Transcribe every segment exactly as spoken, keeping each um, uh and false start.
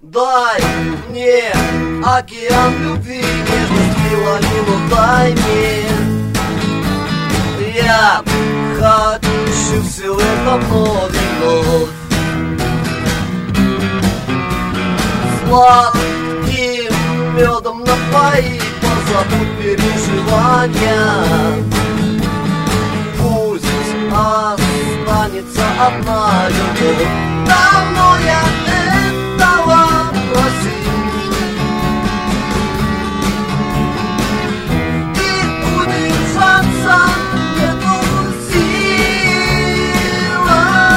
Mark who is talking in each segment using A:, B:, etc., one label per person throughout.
A: Дай мне океан любви, нежности, лавину дай мне. Я хочу все это вновь и вновь. Сладким медом напои, позабудь переживания. Пусть останется одна любовь. Давно я этого просил, и удержаться нету сил.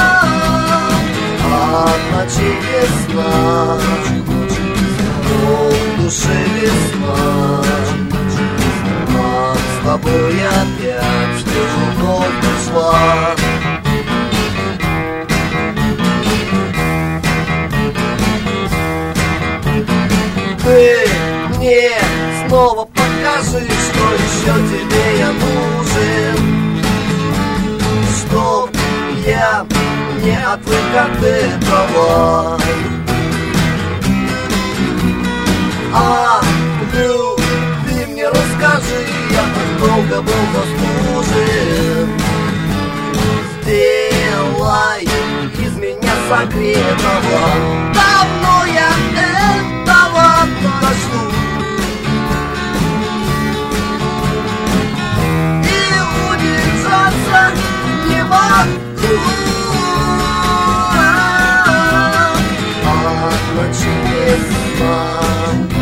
A: От ночи весна, в душе весна, а с тобой опять любовь пришла. Ты мне снова покажи, что еще тебе я нужен, чтоб я не отвык от этого. А любви мне расскажи, я так долго был заслужен. Сделай из меня согретого. Давно я этого прошу, и удержаться не могу. От ночи весна,